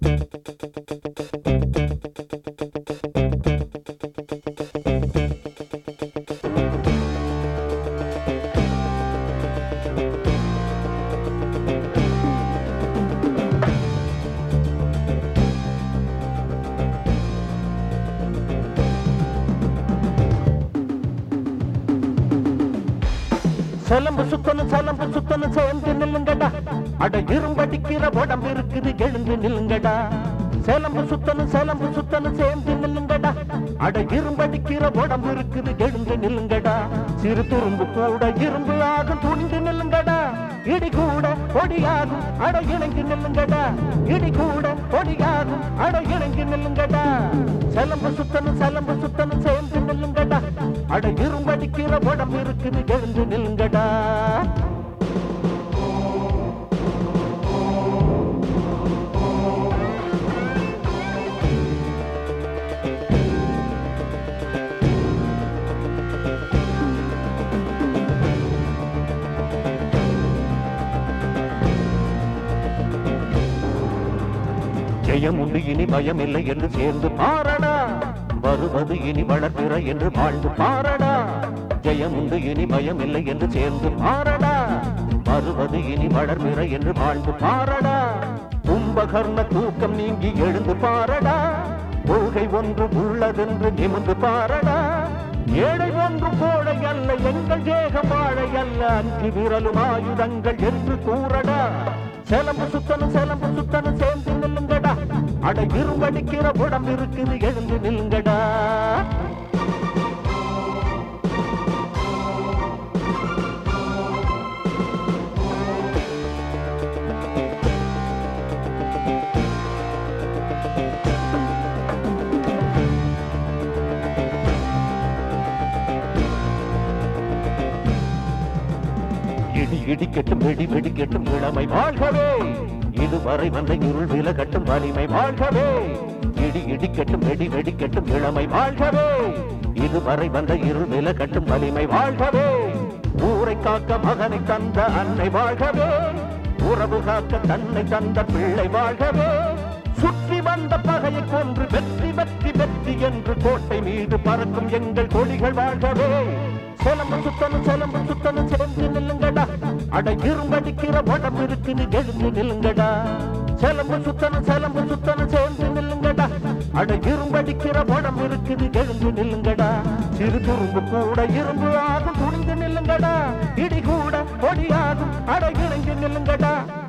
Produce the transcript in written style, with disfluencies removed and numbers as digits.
சலம்பு சுத்தனு சேர்ந்து நில்லுங்கடா. அட இரும்படிக்கிற உடம்பு இருக்குது எழுந்து நில்லுங்கடா. சலம்பு சுத்தனு சேர்ந்து நில்லுங்கடா. அட இரும்படிக்கிற உடம்பு இருக்குது எழுந்து நில்லுங்கடா. சிறு துரும்பு கூட இரும்பு ஆகும் துணிந்து நில்லுங்கடா. இடி கூட பொடியாகும் அட இணங்கி நில்லுங்கடா. இடி கூட பொடியாகும் அட இணங்கி நில்லுங்கடா. சலம்பு சுத்தனு சேர்ந்து நில்லுங்கடா. அட இரும்படிக்கிற உடம்பு இருக்குது எழுந்து நில்லுங்கடா. ஜெயம் உண்டு இனி பயமில்லை என்று சேர்ந்து பாரடா. வருவது இனி வளர்ப்பிற என்று வாழ்ந்து பாரடா. ஜெயம் உண்டு இனி பயமில்லை என்று சேர்ந்து பாரடா. வருவது இனி வளர்ப்பிற என்று வாழ்ந்து பாரடா. கும்பகர்ண தூக்கம் நீங்கி எழுந்து பாரடா. கொள்கை ஒன்று உள்ளதென்று நிமிர்ந்து பாரடா. ஏழை ஒன்று கோழை அல்ல எங்கள் தேகம் வாழை அல்ல. அஞ்சு விரலும் ஆயுதங்கள் என்று கூறடா. சலம்பு சுத்தனு சேர்ந்து நில்லுங்கடா. அட இரும்படிக்கிற உடம்பு இருக்குது எழுந்து நில்லுங்கடா. இடி இடிக்கட்டும் வெடி வெடிக்கட்டும் இளமை வாழ்கவே. இதுவரை வந்த இருள் விலகட்டும் வலிமை வாழ்கவே. இடி இடிக்கட்டும் வெடி வெடிக்கட்டும் இளமை வாழ்கவே. இதுவரை வந்த இருள் விலகட்டும் வலிமை வாழ்கவே. ஊரை காக்க மகனை தந்த அன்னை வாழ்கவே. உறவு காக்க தன்னை தந்த பிள்ளை வாழ்கவே. சுற்றி வந்த பகையை கொன்று வெற்றி வெற்றி வெற்றி என்று கோட்டை மீது பறக்கும் எங்கள் கொடிகள் வாழ்கவே. சலம்பு சுத்தனு சேர்ந்து நில்லுங்கடா. அட இரும்படிக்கிற உடம்பு இருக்குது எழுந்து நில்லுங்கடா. சலம்பு சுத்தனு சேர்ந்து நில்லுங்கடா. அட இரும்படிக்கிற உடம்பு இருக்குது எழுந்து நில்லுங்கடா. சிறு துரும்பு கூட இரும்பு ஆகும் துணிந்து நில்லுங்கடா. இடி கூட பொடியாகும் அட இணங்கி நில்லுங்கடா.